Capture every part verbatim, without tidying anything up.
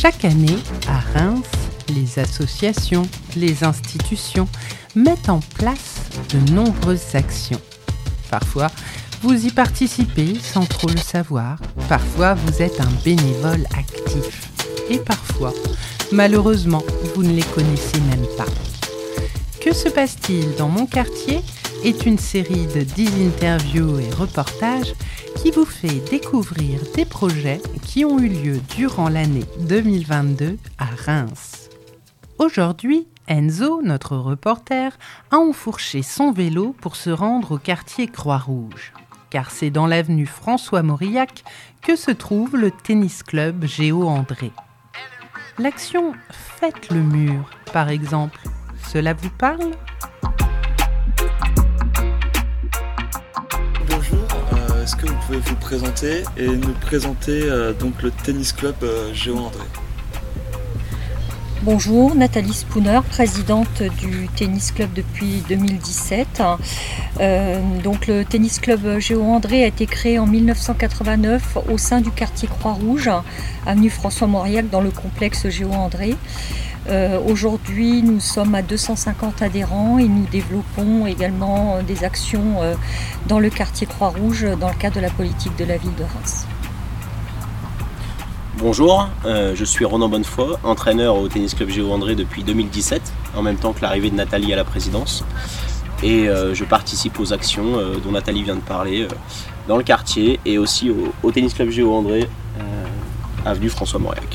Chaque année, à Reims, les associations, les institutions mettent en place de nombreuses actions. Parfois, vous y participez sans trop le savoir. Parfois, vous êtes un bénévole actif. Et parfois, malheureusement, vous ne les connaissez même pas. Que se passe-t-il dans mon quartier est une série de dix interviews et reportages qui vous fait découvrir des projets qui ont eu lieu durant l'année deux mille vingt-deux à Reims. Aujourd'hui, Enzo, notre reporter, a enfourché son vélo pour se rendre au quartier Croix-Rouge. Car c'est dans l'avenue François-Mauriac que se trouve le tennis club Géo André. L'action « Faites le mur », par exemple, cela vous parle ? Bonjour, euh, est-ce que vous pouvez vous présenter et nous présenter euh, donc le tennis club euh, Géo André ? Bonjour, Nathalie Spooner, présidente du tennis club depuis deux mille dix-sept. Euh, donc le tennis club Géo André a été créé en mille neuf cent quatre-vingt-neuf au sein du quartier Croix-Rouge, avenue François-Mauriac, dans le complexe Géo André. Euh, aujourd'hui, nous sommes à deux cent cinquante adhérents et nous développons également des actions euh, dans le quartier Croix-Rouge dans le cadre de la politique de la ville de Reims. Bonjour, euh, je suis Ronan Bonnefoy, entraîneur au tennis club Géo André depuis deux mille dix-sept, en même temps que l'arrivée de Nathalie à la présidence. Et euh, je participe aux actions euh, dont Nathalie vient de parler euh, dans le quartier et aussi au, au tennis club Géo André, euh, avenue François Mauriac.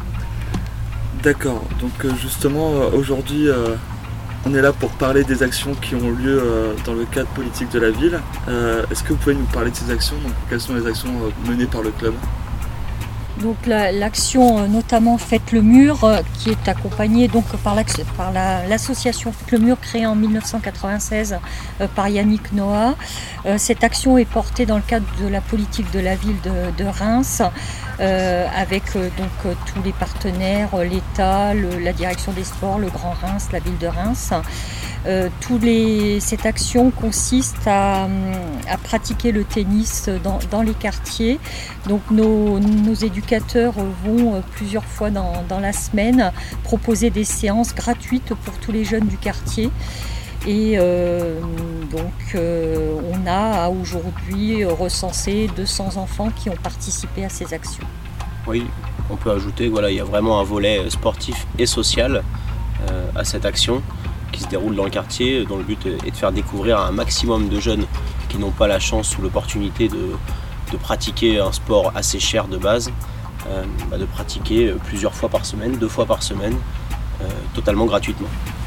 D'accord, donc euh, justement euh, aujourd'hui euh, on est là pour parler des actions qui ont lieu euh, dans le cadre politique de la ville. Euh, est-ce que vous pouvez nous parler de ces actions ? Donc, quelles sont les actions euh, menées par le club ? Donc la, l'action notamment Faites le mur, euh, qui est accompagnée donc par, par la, l'association Faites le mur créée en mille neuf cent quatre-vingt-seize euh, par Yannick Noah. Euh, cette action est portée dans le cadre de la politique de la ville de, de Reims, euh, avec euh, donc euh, tous les partenaires, euh, l'État, le, la direction des sports, le Grand Reims, la ville de Reims. Euh, tous les, cette action consiste à, à pratiquer le tennis dans, dans les quartiers. Donc nos, nos éducateurs vont plusieurs fois dans, dans la semaine proposer des séances gratuites pour tous les jeunes du quartier. Et euh, donc euh, on a aujourd'hui recensé deux cents enfants qui ont participé à ces actions. Oui, on peut ajouter qu'il voilà, y a vraiment un volet sportif et social euh, à cette action qui se déroule dans le quartier, dont le but est de faire découvrir à un maximum de jeunes qui n'ont pas la chance ou l'opportunité de, de pratiquer un sport assez cher de base, euh, bah de pratiquer plusieurs fois par semaine, deux fois par semaine, euh, totalement gratuitement.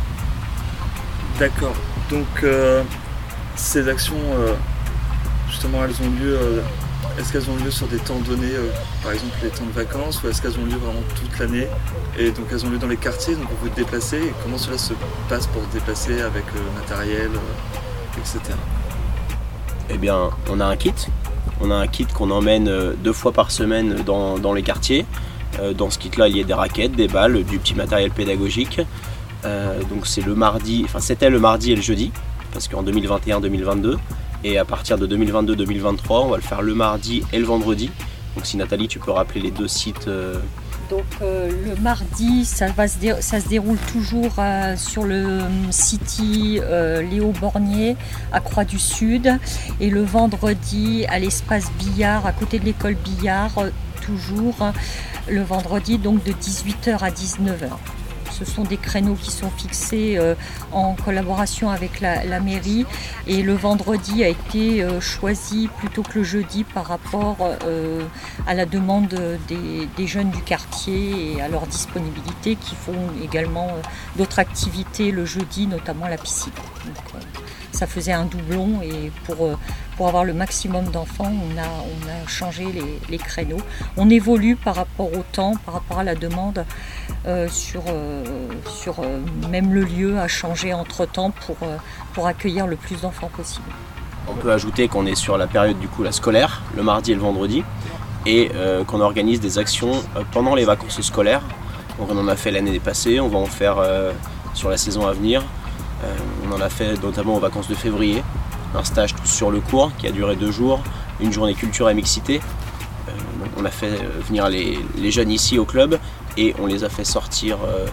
D'accord, donc euh, ces actions, euh, justement, elles ont lieu, euh, est-ce qu'elles ont lieu sur des temps donnés, euh, par exemple les temps de vacances, ou est-ce qu'elles ont lieu vraiment toute l'année ? Et donc elles ont lieu dans les quartiers, donc vous vous déplacez, et comment cela se passe pour se déplacer avec le matériel, euh, et cetera. Eh bien, on a un kit, on a un kit qu'on emmène deux fois par semaine dans, dans les quartiers. Euh, dans ce kit-là, il y a des raquettes, des balles, du petit matériel pédagogique. Euh, donc c'est le mardi, enfin c'était le mardi et le jeudi, parce qu'en deux mille vingt et un deux mille vingt-deux, et à partir de deux mille vingt-deux deux mille vingt-trois, on va le faire le mardi et le vendredi. Donc si Nathalie, tu peux rappeler les deux sites. Euh... Donc euh, le mardi, ça, va se, dé- ça se déroule toujours euh, sur le City euh, Léo Bornier à Croix-du-Sud, et le vendredi à l'espace Billard, à côté de l'école Billard, euh, toujours hein, le vendredi, donc de dix-huit heures à dix-neuf heures. Ce sont des créneaux qui sont fixés euh, en collaboration avec la, la mairie, et le vendredi a été euh, choisi plutôt que le jeudi par rapport euh, à la demande des, des jeunes du quartier et à leur disponibilité, qui font également euh, d'autres activités le jeudi, notamment la piscine. Donc, euh, ça faisait un doublon, et pour, euh, pour avoir le maximum d'enfants, on a, on a changé les, les créneaux. On évolue par rapport au temps, par rapport à la demande. Euh, sur, euh, sur euh, même le lieu a changé entre-temps pour, euh, pour accueillir le plus d'enfants possible. On peut ajouter qu'on est sur la période du coup la scolaire, le mardi et le vendredi, et euh, qu'on organise des actions euh, pendant les vacances scolaires. Donc on en a fait l'année passée, on va en faire euh, sur la saison à venir. Euh, on en a fait notamment aux vacances de février, un stage tous sur le cours qui a duré deux jours, une journée culture et mixité. Euh, on a fait venir les, les jeunes ici au club, et on les a fait sortir euh,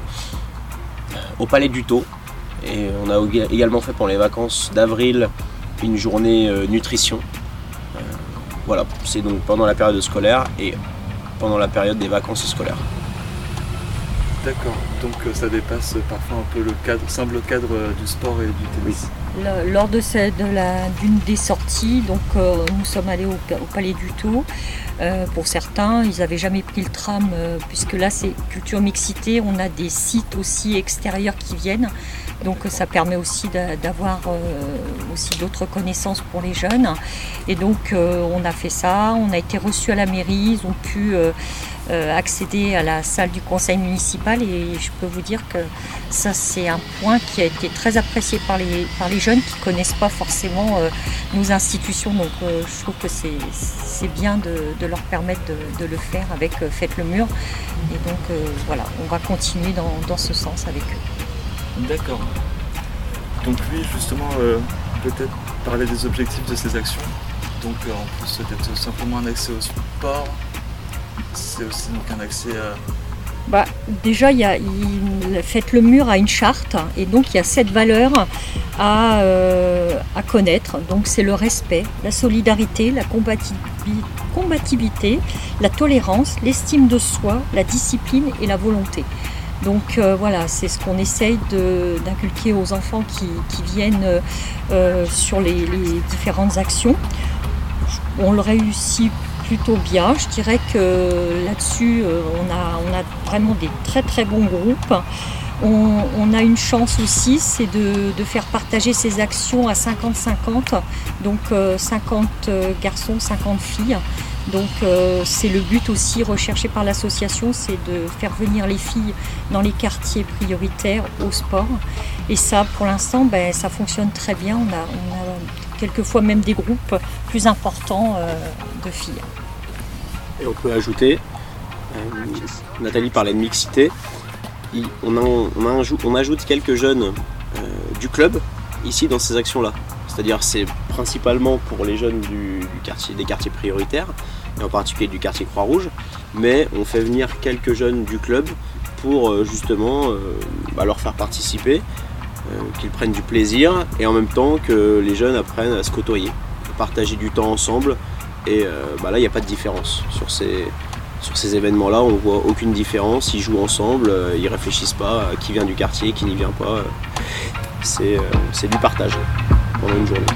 au Palais du Taux. Et on a également fait pour les vacances d'avril une journée euh, nutrition. Euh, voilà, c'est donc pendant la période scolaire et pendant la période des vacances scolaires. D'accord, donc euh, ça dépasse parfois un peu le cadre, simple cadre euh, du sport et du tennis. Le- Lors de, cette- de la- d'une des sorties, donc, euh, nous sommes allés au, au Palais du Taux. Euh, pour certains, ils n'avaient jamais pris le tram, euh, puisque là c'est culture mixité, on a des sites aussi extérieurs qui viennent. Donc ça permet aussi d'a- d'avoir euh, aussi d'autres connaissances pour les jeunes. Et donc euh, on a fait ça, on a été reçus à la mairie, ils ont pu euh, euh, accéder à la salle du conseil municipal et je peux vous dire que ça c'est un point qui a été très apprécié par les, par les jeunes qui ne connaissent pas forcément euh, nos institutions. Donc euh, je trouve que c'est, c'est bien de, de leur permettre de, de le faire avec euh, Faites le mur. Et donc euh, voilà, on va continuer dans, dans ce sens avec eux. D'accord. Donc lui, justement, euh, peut-être parler des objectifs de ces actions. Donc euh, en plus d'être simplement un accès au sport, c'est aussi donc un accès à... Bah, déjà, il y a, il, Faites le mur a une charte et donc il y a sept valeurs à, euh, à connaître. Donc c'est le respect, la solidarité, la combati- combativité, la tolérance, l'estime de soi, la discipline et la volonté. Donc euh, voilà, c'est ce qu'on essaye de, d'inculquer aux enfants qui, qui viennent euh, sur les, les différentes actions. On le réussit plutôt bien. Je dirais que là-dessus, euh, on, a, on a vraiment des très très bons groupes. On, on a une chance aussi, c'est de, de faire partager ces actions à cinquante cinquante, donc euh, cinquante garçons, cinquante filles. Donc euh, c'est le but aussi recherché par l'association, c'est de faire venir les filles dans les quartiers prioritaires au sport. Et ça, pour l'instant, ben, ça fonctionne très bien. On a, on a quelquefois même des groupes plus importants euh, de filles. Et on peut ajouter, euh, Nathalie parlait de mixité, il- on, en- on, en ajoute, on ajoute quelques jeunes euh, du club ici dans ces actions-là. C'est-à-dire c'est principalement pour les jeunes du, du quartier, des quartiers prioritaires, et en particulier du quartier Croix-Rouge, mais on fait venir quelques jeunes du club pour euh, justement euh, bah, leur faire participer, euh, qu'ils prennent du plaisir, et en même temps que les jeunes apprennent à se côtoyer, à partager du temps ensemble, et euh, bah, là il n'y a pas de différence. Sur ces, sur ces événements-là, on ne voit aucune différence, ils jouent ensemble, euh, ils ne réfléchissent pas à qui vient du quartier, qui n'y vient pas, euh, c'est, euh, c'est du partage pendant une journée.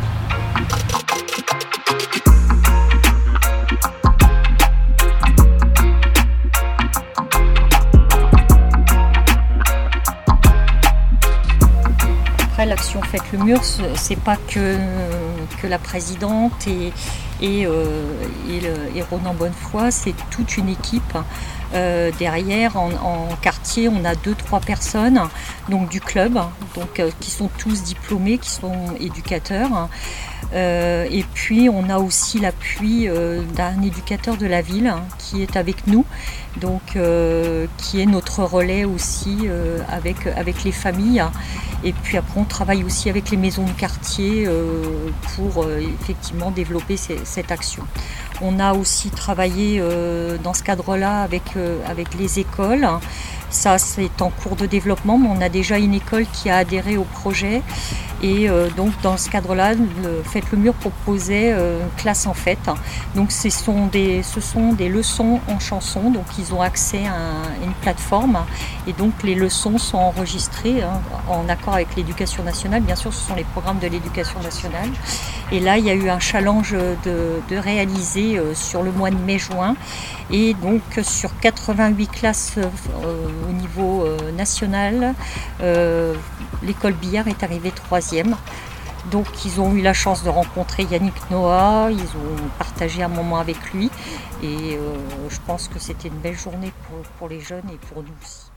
Après, l'action Faites le mur, ce- c'est pas que, que la présidente et, et, euh, et, le- et Ronan Bonnefoy, c'est toute une équipe. Euh, derrière, en, en quartier, on a deux, trois personnes donc, du club, donc, euh, qui sont tous diplômés, qui sont éducateurs. Euh, et puis, on a aussi l'appui euh, d'un éducateur de la ville hein, qui est avec nous, donc, euh, qui est notre relais aussi euh, avec, avec les familles. Et puis après, on travaille aussi avec les maisons de quartier euh, pour euh, effectivement développer ces- cette action. On a aussi travaillé euh, dans ce cadre-là avec, euh, avec les écoles. Ça, c'est en cours de développement, mais on a déjà une école qui a adhéré au projet. Et euh, donc, dans ce cadre-là, le Faites le mur proposait euh, une classe en fête. Donc, ce sont, des, ce sont des leçons en chanson. Donc, ils ont accès à un- une plateforme. Et donc, les leçons sont enregistrées hein, en accord avec l'éducation nationale. Bien sûr, ce sont les programmes de l'éducation nationale. Et là, il y a eu un challenge de, de réaliser euh, sur le mois de mai-juin. Et donc, sur quatre-vingt-huit classes euh, au niveau euh, national, euh, l'école Billard est arrivée troisième. Donc, ils ont eu la chance de rencontrer Yannick Noah, ils ont partagé un moment avec lui. Et euh, je pense que c'était une belle journée pour, pour les jeunes et pour nous aussi.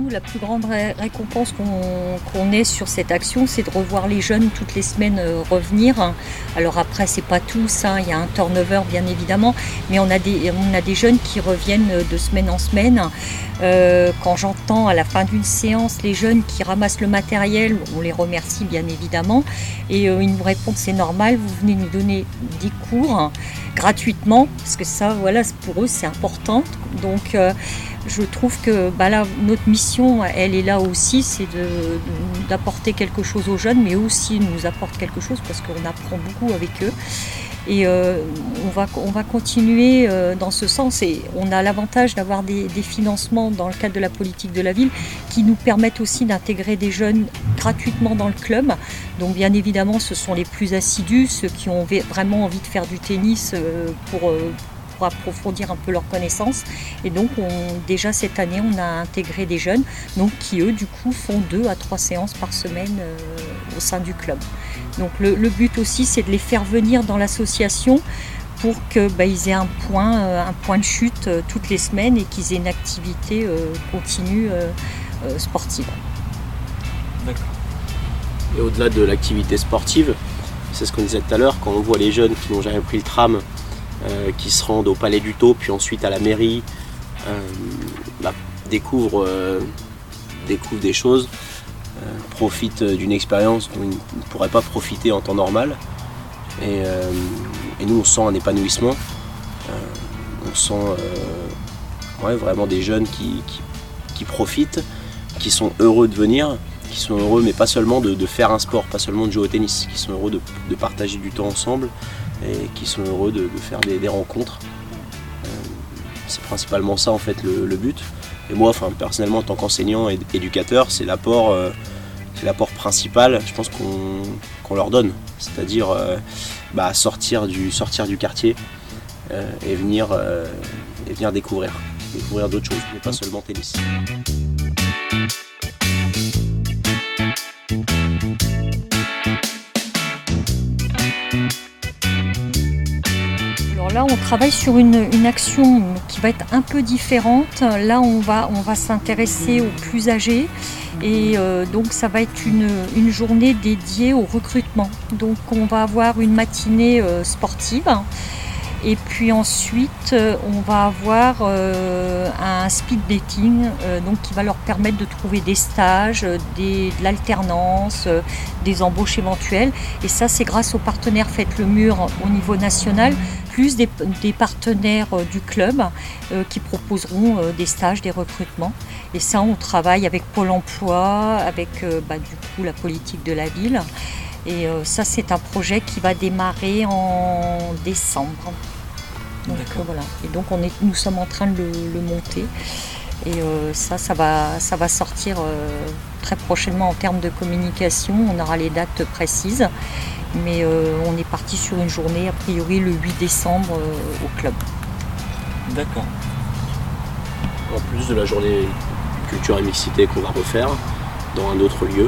la plus grande ré- récompense qu'on qu'on ait sur cette action, c'est de revoir les jeunes toutes les semaines euh, revenir. Alors après, c'est pas tous, hein, il y a un turnover bien évidemment, mais on a des, on a des jeunes qui reviennent de semaine en semaine. Euh, quand j'entends à la fin d'une séance les jeunes qui ramassent le matériel, on les remercie bien évidemment, et euh, ils nous répondent c'est normal, vous venez nous donner des cours hein, gratuitement, parce que ça, voilà, pour eux c'est important. Donc euh, je trouve que bah là, notre mission, elle est là aussi, c'est de, de, d'apporter quelque chose aux jeunes, mais eux aussi nous apportent quelque chose parce qu'on apprend beaucoup avec eux. Et euh, on, va, on va continuer euh, dans ce sens. Et on a l'avantage d'avoir des, des financements dans le cadre de la politique de la ville qui nous permettent aussi d'intégrer des jeunes gratuitement dans le club. Donc bien évidemment, ce sont les plus assidus, ceux qui ont vraiment envie de faire du tennis euh, pour... Euh, pour approfondir un peu leurs connaissances. Et donc, on, déjà cette année, on a intégré des jeunes donc, qui, eux, du coup, font deux à trois séances par semaine euh, au sein du club. Donc, le, le but aussi, c'est de les faire venir dans l'association pour qu'ils bah, aient un point, euh, un point de chute euh, toutes les semaines et qu'ils aient une activité euh, continue euh, euh, sportive. D'accord. Et au-delà de l'activité sportive, c'est ce qu'on disait tout à l'heure, quand on voit les jeunes qui n'ont jamais pris le tram, Euh, qui se rendent au Palais du Tau, puis ensuite à la mairie, euh, bah, découvrent, euh, découvrent des choses, euh, profitent d'une expérience dont ils ne pourraient pas profiter en temps normal. Et, euh, et nous, on sent un épanouissement. Euh, on sent euh, ouais, vraiment des jeunes qui, qui, qui profitent, qui sont heureux de venir, qui sont heureux, mais pas seulement de, de faire un sport, pas seulement de jouer au tennis, qui sont heureux de, de partager du temps ensemble, et qui sont heureux de, de faire des, des rencontres. Euh, c'est principalement ça en fait le, le but. Et moi, enfin, personnellement, en tant qu'enseignant et éducateur, c'est l'apport, euh, c'est l'apport principal, je pense qu'on, qu'on leur donne. C'est-à-dire euh, bah, sortir, du, sortir du quartier euh, et, venir, euh, et venir découvrir, découvrir d'autres choses, mais pas seulement tennis. Là, on travaille sur une, une action qui va être un peu différente. Là, on va, on va s'intéresser aux plus âgés et euh, donc ça va être une, une journée dédiée au recrutement. Donc, on va avoir une matinée euh, sportive et puis ensuite, euh, on va avoir euh, un speed dating euh, donc, qui va leur permettre de trouver des stages, des, de l'alternance, euh, des embauches éventuelles. Et ça, c'est grâce aux partenaires Faites le Mur au niveau national, plus des, des partenaires euh, du club euh, qui proposeront euh, des stages, des recrutements. Et ça, on travaille avec Pôle emploi, avec euh, bah, du coup la politique de la ville. Et euh, ça, c'est un projet qui va démarrer en décembre. Donc, euh, voilà. Et donc, on est, nous sommes en train de le, le monter. Et euh, ça, ça va, ça va sortir euh, très prochainement en termes de communication. On aura les dates précises. Mais euh, on est parti sur une journée, a priori, le huit décembre euh, au club. D'accord. En plus de la journée culture et mixité qu'on va refaire dans un autre lieu.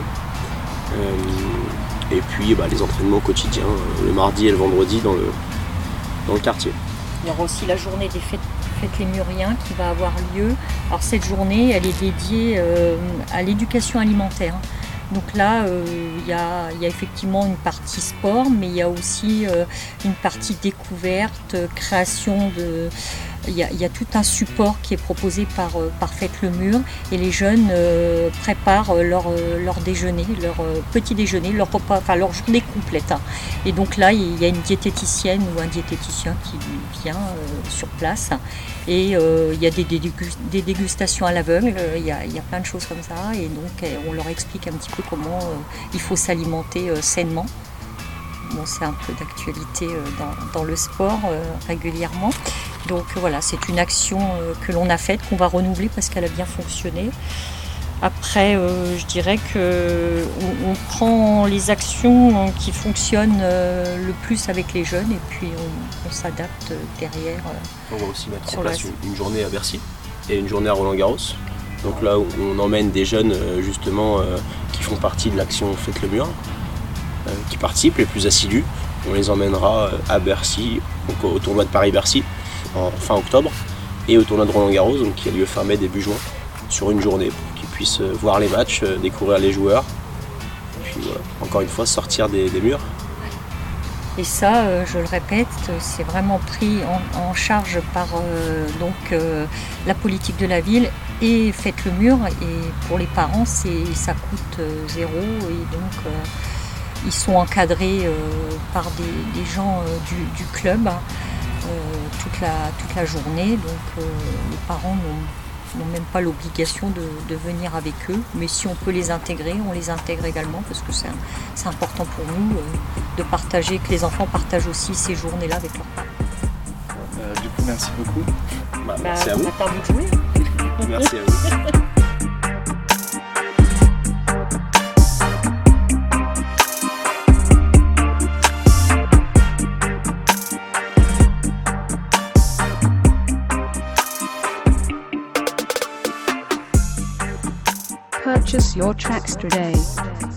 Euh, et puis bah, les entraînements quotidiens, euh, le mardi et le vendredi dans le, dans le quartier. Il y aura aussi la journée des fêtes, fêtes les Muriens qui va avoir lieu. Alors cette journée, elle est dédiée euh, à l'éducation alimentaire. Donc là, euh, il y a, y a effectivement une partie sport, mais il y a aussi euh, une partie découverte, création de... Il y, y a tout un support qui est proposé par, par Faites le Mur et les jeunes euh, préparent leur, leur déjeuner, leur petit déjeuner, leur repas, enfin leur journée complète. Hein. Et donc là, il y a une diététicienne ou un diététicien qui vient euh, sur place et euh, il y a des, dégus- des dégustations à l'aveugle, il y a, il y a plein de choses comme ça et donc on leur explique un petit peu comment euh, il faut s'alimenter euh, sainement. Bon, c'est un peu d'actualité euh, dans, dans le sport euh, régulièrement. Donc euh, voilà, c'est une action euh, que l'on a faite, qu'on va renouveler parce qu'elle a bien fonctionné. Après, euh, je dirais qu'on on prend les actions qui fonctionnent euh, le plus avec les jeunes et puis on, on s'adapte derrière. Euh, on va aussi mettre en place une, une journée à Bercy et une journée à Roland-Garros. Donc là, on emmène des jeunes euh, justement euh, qui font partie de l'action Faites le Mur. Euh, qui participent, les plus assidus. On les emmènera euh, à Bercy, donc au, au tournoi de Paris-Bercy, en fin octobre, et au tournoi de Roland-Garros, donc qui a lieu fin mai, début juin, sur une journée, pour qu'ils puissent voir les matchs, découvrir les joueurs. Et puis voilà, encore une fois, sortir des, des murs. Et ça, euh, je le répète, c'est vraiment pris en, en charge par euh, donc, euh, la politique de la ville et Faites le mur. Et pour les parents, c'est, ça coûte euh, zéro. Et donc, euh, ils sont encadrés euh, par des, des gens euh, du, du club euh, toute, la, toute la journée. Donc, euh, les parents n'ont, n'ont même pas l'obligation de, de venir avec eux. Mais si on peut les intégrer, on les intègre également parce que c'est, un, c'est important pour nous. Euh, de partager, que les enfants partagent aussi ces journées-là avec leurs parents. Euh, du coup, merci beaucoup. Bah, merci bah, à vous. On a envie de jouer. Merci à vous. Purchase your tracks today.